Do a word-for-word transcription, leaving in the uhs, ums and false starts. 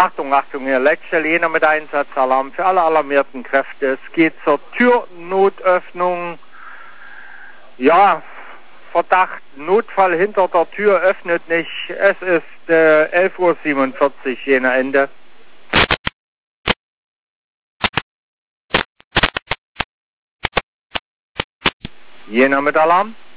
Achtung, Achtung, hier Lexel, jener mit Einsatzalarm für alle alarmierten Kräfte. Es geht zur Türnotöffnung. Ja, Verdacht, Notfall hinter der Tür öffnet nicht. Es ist äh, elf Uhr siebenundvierzig, jener Ende. Jener mit Alarm.